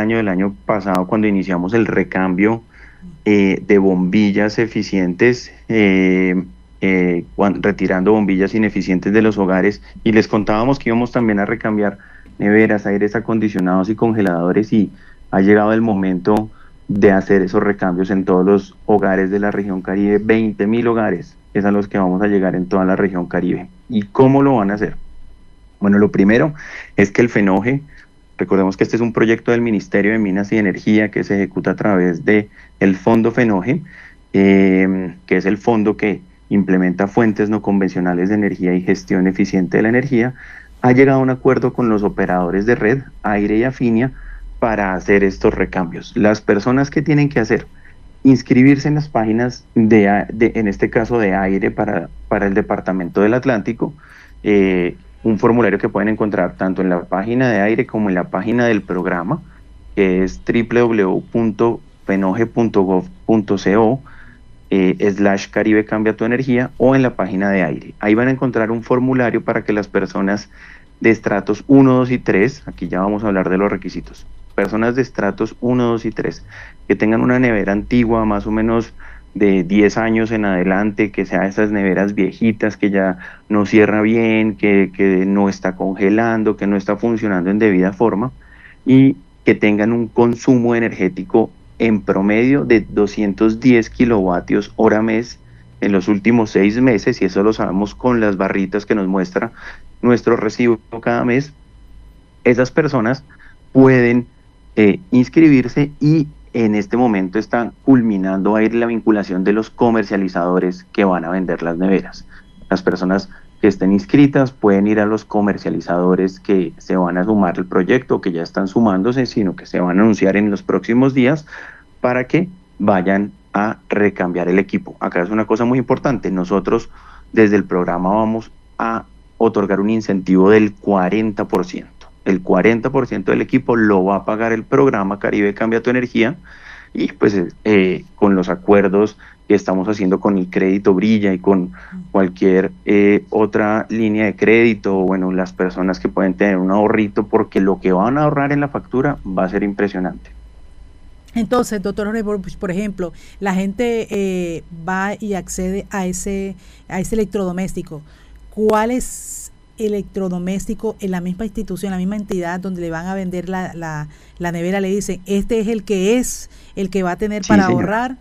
año del año pasado cuando iniciamos el recambio de bombillas eficientes, retirando bombillas ineficientes de los hogares, y les contábamos que íbamos también a recambiar neveras, aires acondicionados y congeladores, y ha llegado el momento de hacer esos recambios en todos los hogares de la región Caribe. 20.000 hogares es a los que vamos a llegar en toda la región Caribe. ¿Y cómo lo van a hacer? Bueno, lo primero es que el FENOGE, recordemos que este es un proyecto del Ministerio de Minas y Energía que se ejecuta a través de el Fondo FENOGE, que es el fondo que implementa fuentes no convencionales de energía y gestión eficiente de la energía. Ha llegado a un acuerdo con los operadores de red, Aire y Afinia, para hacer estos recambios. Las personas que tienen que hacer, inscribirse en las páginas en este caso de Aire para el Departamento del Atlántico, un formulario que pueden encontrar tanto en la página de Aire como en la página del programa, que es www.fenoge.gov.co /Caribe Cambia tu Energía, o en la página de Aire. Ahí van a encontrar un formulario para que las personas de estratos 1, 2 y 3, aquí ya vamos a hablar de los requisitos, personas de estratos 1, 2 y 3, que tengan una nevera antigua, más o menos de 10 años en adelante, que sea esas neveras viejitas, que ya no cierra bien, que no está congelando, que no está funcionando en debida forma, y que tengan un consumo energético en promedio de 210 kilovatios hora mes en los últimos 6 meses, y eso lo sabemos con las barritas que nos muestra nuestro recibo cada mes. Esas personas pueden inscribirse, y en este momento están culminando a ir la vinculación de los comercializadores que van a vender las neveras. Las personas que estén inscritas pueden ir a los comercializadores que se van a sumar al proyecto, que ya están sumándose, sino que se van a anunciar en los próximos días, para que vayan a recambiar el equipo. Acá es una cosa muy importante: nosotros desde el programa vamos a otorgar un incentivo del 40%. El 40% del equipo lo va a pagar el programa Caribe Cambia tu Energía, y pues con los acuerdos que estamos haciendo con el crédito Brilla y con cualquier otra línea de crédito, bueno, las personas que pueden tener un ahorrito, porque lo que van a ahorrar en la factura va a ser impresionante. Entonces, doctor Jorge, por ejemplo, la gente va y accede a ese electrodoméstico. ¿Cuál es electrodoméstico en la misma institución, en la misma entidad donde le van a vender la nevera? Le dicen, este es el que va a tener para ahorrar?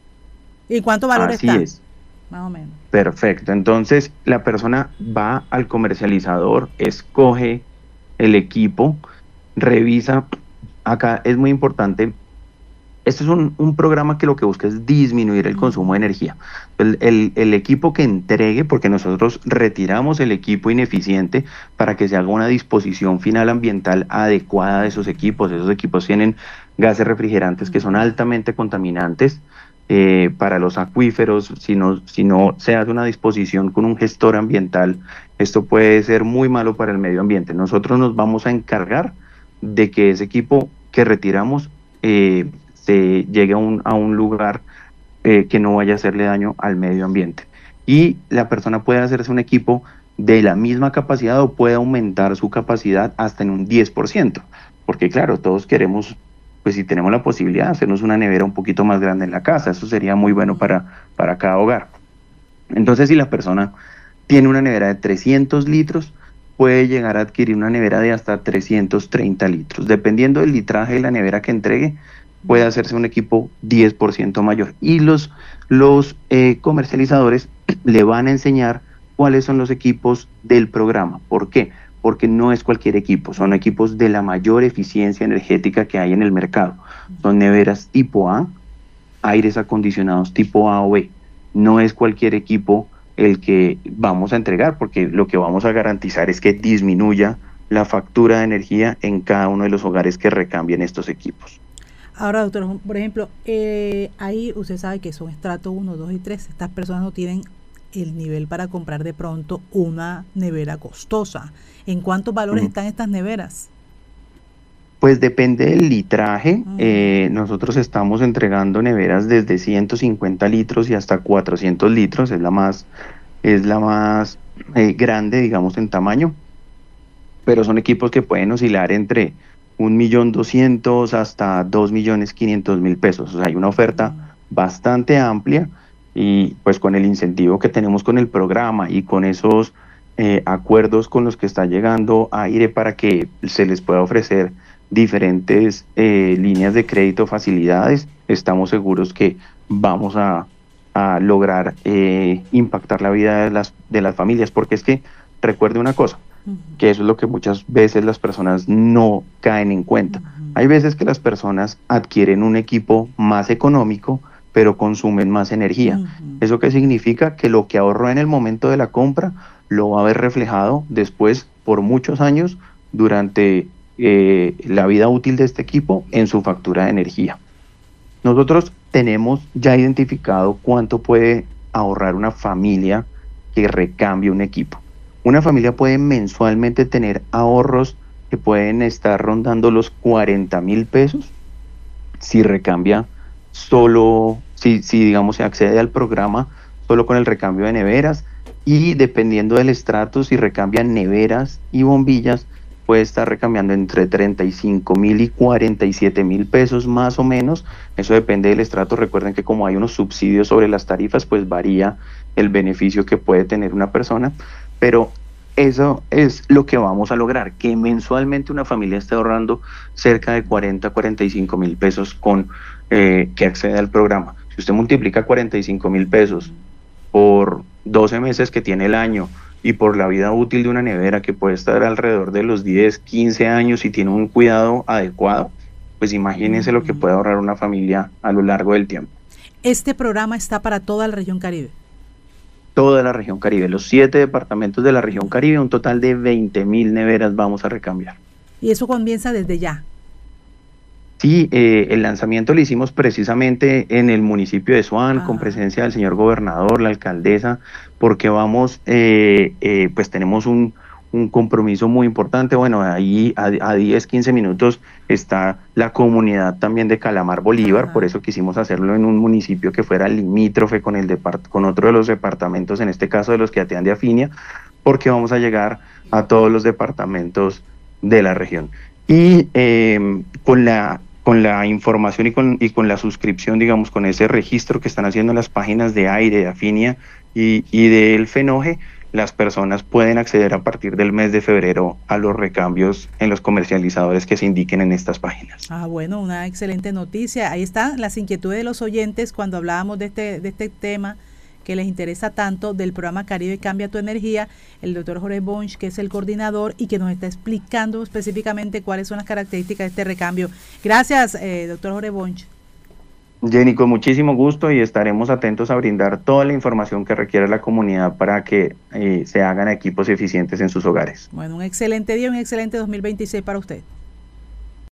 ¿Y cuánto valor Así está? es. Más o menos. Perfecto. Entonces, la persona va al comercializador, escoge el equipo, revisa. Acá es muy importante. Este es un programa que lo que busca es disminuir el consumo de energía. El equipo que entregue, porque nosotros retiramos el equipo ineficiente para que se haga una disposición final ambiental adecuada de esos equipos. Esos equipos tienen gases refrigerantes que son altamente contaminantes para los acuíferos. Si no se hace una disposición con un gestor ambiental, esto puede ser muy malo para el medio ambiente. Nosotros nos vamos a encargar de que ese equipo que retiramos se llegue a un lugar que no vaya a hacerle daño al medio ambiente. Y la persona puede hacerse un equipo de la misma capacidad, o puede aumentar su capacidad hasta en un 10%, porque claro, todos queremos, pues si tenemos la posibilidad, hacernos una nevera un poquito más grande en la casa. Eso sería muy bueno para cada hogar. Entonces, si la persona tiene una nevera de 300 litros, puede llegar a adquirir una nevera de hasta 330 litros. Dependiendo del litraje de la nevera que entregue, puede hacerse un equipo 10% mayor. Y los comercializadores le van a enseñar cuáles son los equipos del programa. ¿Por qué? Porque no es cualquier equipo, son equipos de la mayor eficiencia energética que hay en el mercado. Son neveras tipo A, aires acondicionados tipo A o B. No es cualquier equipo el que vamos a entregar, porque lo que vamos a garantizar es que disminuya la factura de energía en cada uno de los hogares que recambien estos equipos. Ahora, doctor, por ejemplo, ahí usted sabe que son estrato 1, 2 y 3. Estas personas no tienen el nivel para comprar de pronto una nevera costosa. ¿En cuántos valores están estas neveras? Pues depende del litraje. Nosotros estamos entregando neveras desde 150 litros y hasta 400 litros. Es la más grande, digamos, en tamaño. Pero son equipos que pueden oscilar entre 1.200.000 hasta 2.500.000 pesos. O sea, hay una oferta bastante amplia y pues con el incentivo que tenemos con el programa y con esos acuerdos con los que está llegando Aire para que se les pueda ofrecer diferentes líneas de crédito, facilidades, estamos seguros que vamos a lograr impactar la vida de las familias, porque es que recuerde una cosa, que eso es lo que muchas veces las personas no caen en cuenta. Hay veces que las personas adquieren un equipo más económico, pero consumen más energía. ¿Eso qué significa? Que lo que ahorró en el momento de la compra lo va a ver reflejado después por muchos años durante la vida útil de este equipo en su factura de energía. Nosotros tenemos ya identificado cuánto puede ahorrar una familia que recambie un equipo. Una familia puede mensualmente tener ahorros que pueden estar rondando los 40.000 pesos si recambia solo, si digamos se accede al programa solo con el recambio de neveras, y dependiendo del estrato, si recambian neveras y bombillas, puede estar recambiando entre 35.000 y 47.000 pesos más o menos. Eso depende del estrato. Recuerden que como hay unos subsidios sobre las tarifas, pues varía el beneficio que puede tener una persona, pero eso es lo que vamos a lograr, que mensualmente una familia esté ahorrando cerca de 40.000 a 45.000 pesos con que accede al programa. Si usted multiplica 45.000 pesos por 12 meses que tiene el año y por la vida útil de una nevera que puede estar alrededor de los 10, 15 años y tiene un cuidado adecuado, pues imagínense lo que puede ahorrar una familia a lo largo del tiempo. Este programa está para toda la región Caribe. Toda la región Caribe, los 7 departamentos de la región Caribe, un total de 20.000 neveras vamos a recambiar. Y eso comienza desde ya. Sí, el lanzamiento lo hicimos precisamente en el municipio de Suán, con presencia del señor gobernador, la alcaldesa, porque vamos, pues tenemos un compromiso muy importante. Bueno, ahí a 10, 15 minutos está la comunidad también de Calamar Bolívar, por eso quisimos hacerlo en un municipio que fuera limítrofe con con otro de los departamentos, en este caso de los que atean de Afinia, porque vamos a llegar a todos los departamentos de la región. Y con la información y con la suscripción, digamos, con ese registro que están haciendo en las páginas de Aire, de Afinia y del FENOGE, las personas pueden acceder a partir del mes de febrero a los recambios en los comercializadores que se indiquen en estas páginas. Bueno, una excelente noticia. Ahí están las inquietudes de los oyentes cuando hablábamos de este tema que les interesa tanto del programa Caribe Cambia tu Energía, el doctor Jorge Bonch, que es el coordinador y que nos está explicando específicamente cuáles son las características de este recambio. Gracias, doctor Jorge Bonch. Jenny, con muchísimo gusto, y estaremos atentos a brindar toda la información que requiere la comunidad para que se hagan equipos eficientes en sus hogares. Bueno, un excelente día, un excelente 2026 para usted.